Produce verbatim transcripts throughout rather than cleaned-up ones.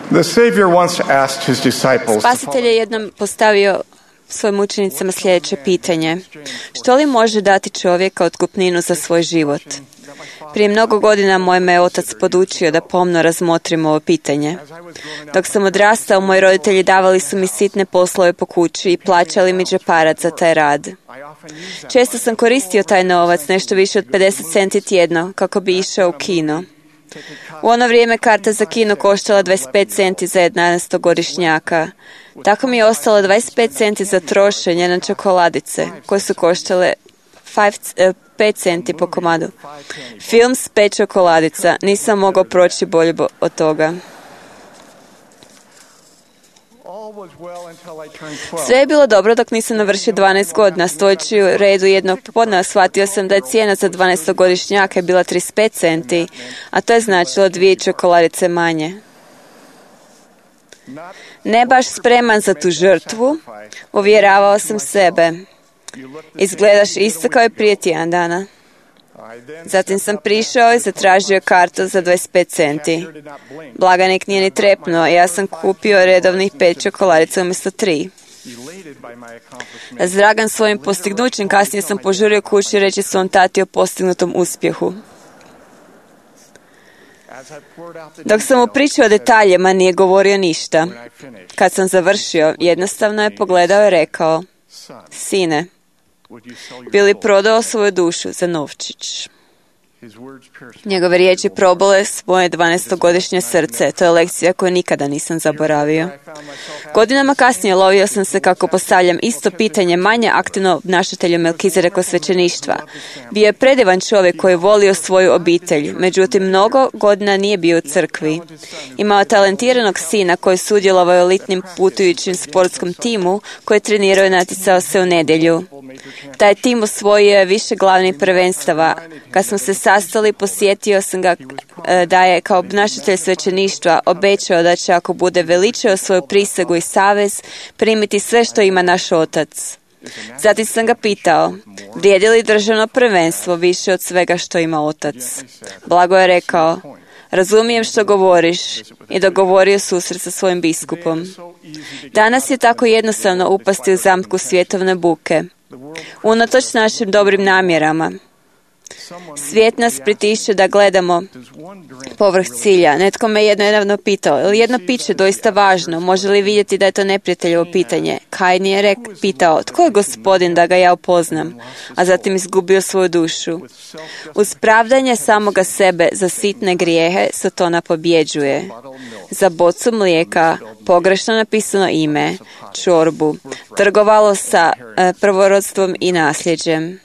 The Savior once asked his disciples, Spasitelj je jednom postavio svojim učenicama sljedeće pitanje. Što li može dati čovjeka otkupninu za svoj život? Prije mnogo godina moj me otac podučio da pomno razmotrim ovo pitanje. Dok sam odrastao, moji roditelji davali su mi sitne poslove po kući i plaćali mi džeparac za taj rad. Često sam koristio taj novac, nešto više od pedeset centi tjedno, kako bi išao u kino. U ono vrijeme karta za kino koštala dvadeset pet centi za jedanaestogodišnjaka. Tako mi je ostalo dvadeset pet centi za trošenje na čokoladice, koje su koštale pet centi po komadu. Film s pet čokoladica. Nisam mogao proći bolje od toga. Sve je bilo dobro dok nisam navršio dvanaest godina. Stojeći u redu jednog popodneva shvatio sam da je cijena za dvanaestogodišnjaka bila trideset pet centi, a to je značilo dvije čokoladice manje. Ne baš spreman za tu žrtvu, uvjeravao sam sebe. Izgledaš isto kao i prije tjedan dana. Zatim sam prišao i zatražio kartu za dvadeset pet centi. Blagajnik nije ni trepnuo, ja sam kupio redovnih pet čokoladica umjesto tri. Razdragan svojim postignućem, kasnije sam požurio kući reći svom tati o postignutom uspjehu. Dok sam mu pričao o detaljima, nije govorio ništa. Kad sam završio, jednostavno je pogledao i rekao: Sine, bi li prodao svoju dušu za novčić? Njegove riječi probale moje dvanaestogodišnje srce. To je lekcija koju nikada nisam zaboravio. Godinama kasnije lovio sam se kako postavljam isto pitanje manje aktivno obnašatelju Melkizedekov svećeništva. Bio je predivan čovjek koji je volio svoju obitelj, međutim mnogo godina nije bio u crkvi. Imao talentiranog sina koji sudjelovao u elitnim putujućim sportskom timu koji je trenirao i natjecao se u nedjelju. Taj tim osvojio je više glavnih prvenstava. Kad smo se sastali, posjetio sam ga da je kao obnašatelj svećeništva obećao da će, ako bude veličao svoju prisegu i savez, primiti sve što ima naš otac. Zatim sam ga pitao: vrijedi li državno prvenstvo više od svega što ima otac? Blago je rekao: razumijem što govoriš, i dogovorio susret sa svojim biskupom. Danas je tako jednostavno upasti u zamku svjetovne buke. Unatoč našim dobrim namjerama, svijet nas pritišće da gledamo povrh cilja. Netko me jedno jedno pitao: je li jedno piće doista važno? Može li vidjeti da je to neprijateljevo pitanje? Kain je rek, pitao: tko je Gospodin da ga ja upoznam? A zatim izgubio svoju dušu. Uz pravdanje samoga sebe za sitne grijehe Satana pobjeđuje. Za bocu mlijeka pogrešno napisano ime, čorbu, trgovalo sa e, prvorodstvom i nasljeđem.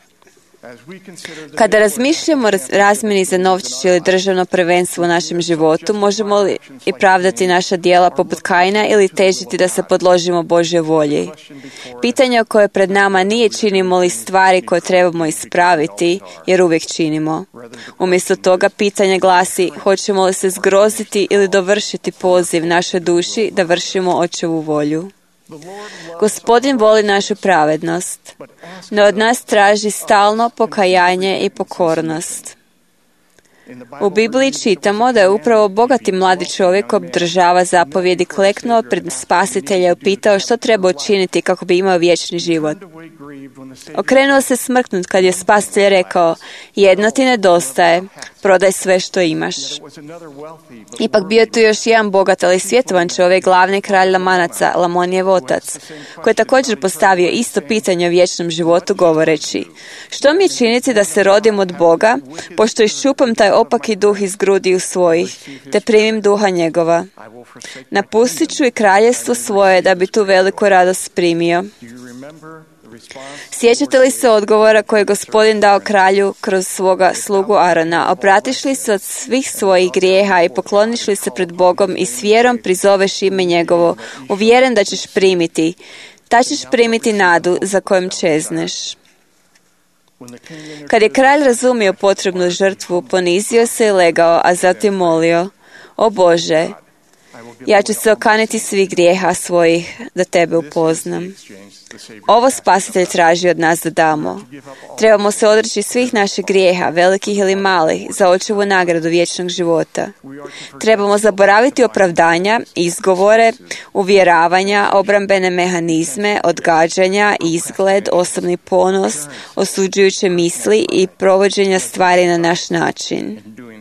Kada razmišljamo o razmjeni za novčić ili državno prvenstvo u našem životu, možemo li i pravdati naša djela poput Kaina ili težiti da se podložimo Božjoj volji? Pitanje koje pred nama nije činimo li stvari koje trebamo ispraviti, jer uvijek činimo. Umjesto toga pitanje glasi: hoćemo li se zgroziti ili dovršiti poziv našoj duši da vršimo Očevu volju? Gospodin voli našu pravednost, no od nas traži stalno pokajanje i pokornost. U Bibliji čitamo da je upravo bogati mladi čovjek obdržava zapovjedi kleknuo pred Spasitelja i upitao što treba učiniti kako bi imao vječni život. Okrenuo se smrknut kad je Spasitelj rekao: jedno ti nedostaje, prodaj sve što imaš. Ipak bio je tu još jedan bogat, ali svjetovan čovjek, glavni kralj Lamanaca, Lamonijev otac, koji je također postavio isto pitanje o vječnom životu govoreći: što mi je činiti da se rodim od Boga, pošto iščupam taj opaki duh iz grudiju svojih, te primim duha njegova. Napustit ću i kraljestvo svoje da bi tu veliku radost primio. Sjećate li se odgovora koji je Gospodin dao kralju kroz svoga slugu Arona? Obratiš li se od svih svojih grijeha i pokloniš li se pred Bogom i s vjerom prizoveš ime njegovo, uvjeren da ćeš primiti, ta ćeš primiti nadu za kojom čezneš. Kad je kralj razumio potrebnu žrtvu, ponizio se i legao, a zatim molio: o Bože, Ja ću se okaniti svih grijeha svojih da tebe upoznam. Ovo Spasitelj traži od nas da damo. Trebamo se odreći svih naših grijeha, velikih ili malih, za očevu nagradu vječnog života. Trebamo zaboraviti opravdanja, izgovore, uvjeravanja, obrambene mehanizme, odgađanja, izgled, osobni ponos, osuđujuće misli i provođenja stvari na naš način.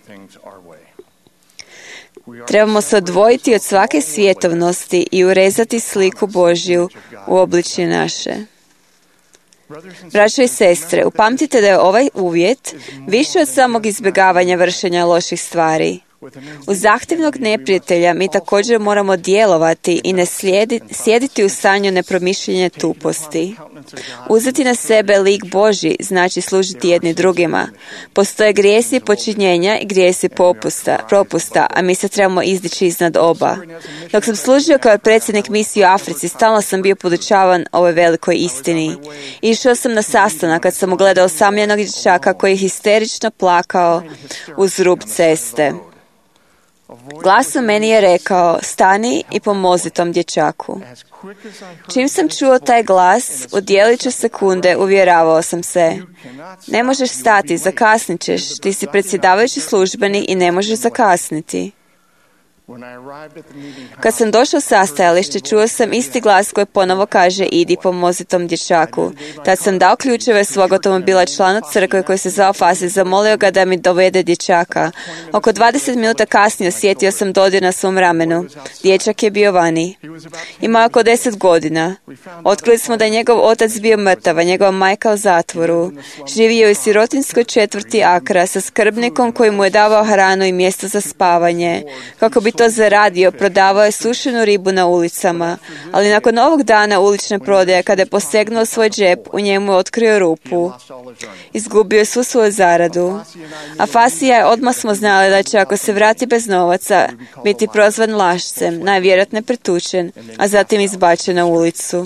Trebamo se odvojiti od svake svjetovnosti i urezati sliku Božju u obličje naše. Braćo i sestre, upamtite da je ovaj uvjet više od samog izbjegavanja vršenja loših stvari. Uz zahtjevnog neprijatelja mi također moramo djelovati i ne slijedi, sjediti u stanju nepromišljenja tuposti. Uzeti na sebe lik Božji znači služiti jedni drugima. Postoje grijesi počinjenja i grijesi popusta, propusta, a mi se trebamo izdići iznad oba. Dok sam služio kao predsjednik misije u Africi, stalno sam bio podučavan ovoj velikoj istini. Išao sam na sastanak kad sam ugledao usamljenog dječaka koji je histerično plakao uz rub ceste. Glas u meni je rekao, stani i pomozi tom dječaku. Čim sam čuo taj glas, u djeliću sekunde uvjeravao sam se. Ne možeš stati, zakasnit ćeš, ti si predsjedavajući službenik i ne možeš zakasniti. Kad sam došao sa stajalište, čuo sam isti glas koji ponovo kaže, idi pomozi tom dječaku. Tad sam dao ključeve svog automobila članu crkve koji se zvao Fasi, zamolio ga da mi dovede dječaka. Oko dvadeset minuta kasnije osjetio sam dodir na svom ramenu. Dječak je bio vani. Imao oko deset godina. Otkrili smo da je njegov otac bio mrtav, a njegova majka u zatvoru. Živio je u sirotinskoj četvrti Akra sa skrbnikom koji mu je davao hranu i mjesto za spavanje. Kako bi to zaradio, prodavao je sušenu ribu na ulicama, ali nakon ovog dana ulične prodaje, kada je posegnuo svoj džep, u njemu je otkrio rupu. Izgubio je svu svoju zaradu. A Fasija je, odmah smo znali da će, ako se vrati bez novaca, biti prozvan lašcem, najvjerojatnije pretučen, a zatim izbačen na ulicu.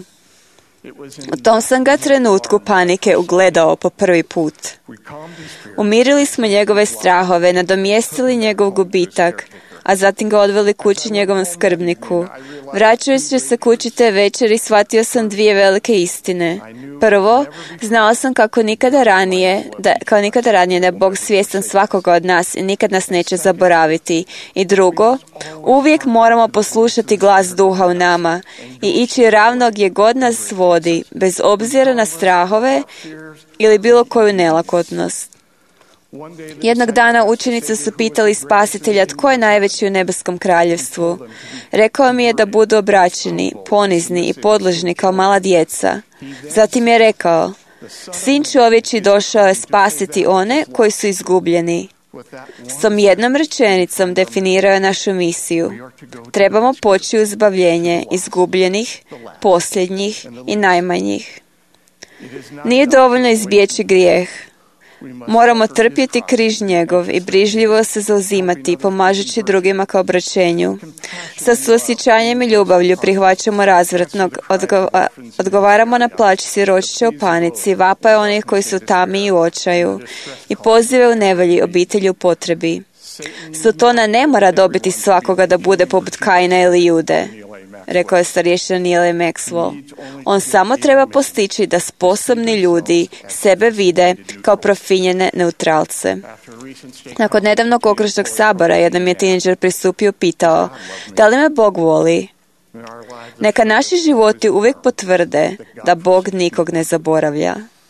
U tom sam ga trenutku panike ugledao po prvi put. Umirili smo njegove strahove, nadomjestili njegov gubitak, a zatim ga odveli kući njegovom skrbniku. Vraćajući se kući te večeri, shvatio sam dvije velike istine. Prvo, znao sam kako nikada ranije, da, kao nikada ranije da je Bog svjestan svakoga od nas i nikad nas neće zaboraviti. I drugo, uvijek moramo poslušati glas duha u nama i ići ravno gdje god nas vodi, bez obzira na strahove ili bilo koju nelakotnost. Jednog dana učenici su pitali Spasitelja tko je najveći u nebeskom kraljevstvu. Rekao mi je da budu obraćeni, ponizni i podložni kao mala djeca. Zatim je rekao, Sin čovječji došao je spasiti one koji su izgubljeni. S tom jednom rečenicom definirao je našu misiju. Trebamo poći u izbavljenje izgubljenih, posljednjih i najmanjih. Nije dovoljno izbjeći grijeh. Moramo trpjeti križ njegov i brižljivo se zauzimati, pomažući drugima kao obraćenju. Sa suosjećanjem i ljubavlju prihvaćamo razvratnog, odgova, odgovaramo na plać siročića u panici, vapaje onih koji su tami i u očaju i pozive u nevolji obitelji u potrebi. Sotona ne mora dobiti svakoga da bude poput Kaina ili Jude, rekao je starješina Neal Maxwell. On samo treba postići da sposobni ljudi sebe vide kao profinjene neutralce. Nakon nedavnog okružnog sabora, jedan mi je tineđer pristupio i pitao, da li me Bog voli? Neka naši životi uvijek potvrde da Bog nikog ne zaboravlja.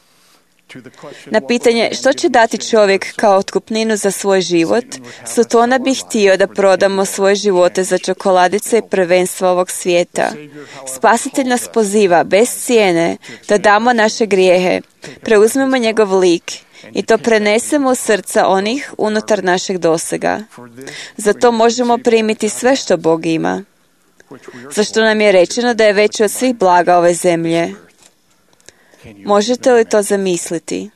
Na pitanje što će dati čovjek kao otkupninu za svoj život, Sotona bi htio da prodamo svoje živote za čokoladice i prvenstva ovog svijeta. Spasitelj nas poziva bez cijene da damo naše grijehe, preuzmemo njegov lik i to prenesemo u srca onih unutar našeg dosega. Zato možemo primiti sve što Bog ima, zašto nam je rečeno da je veći od svih blaga ove zemlje. Možete li to zamisliti?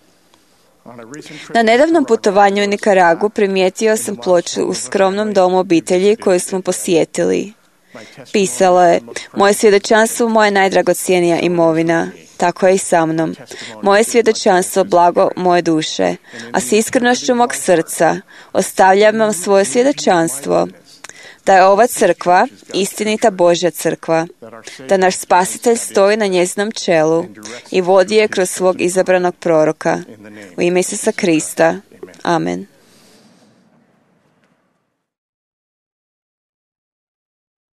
Na nedavnom putovanju u Nikaragu primijetio sam ploču u skromnom domu obitelji koju smo posjetili. Pisalo je, moje svjedočanstvo moja najdragocjenija imovina. Tako je i sa mnom. Moje svjedočanstvo blago moje duše, a s iskrenošću mog srca ostavljam vam svoje svjedočanstvo. da je ova crkva istinita Božja crkva, da naš Spasitelj stoji na njezinom čelu i vodi je kroz svog izabranog proroka. U ime Isusa Krista. Amen.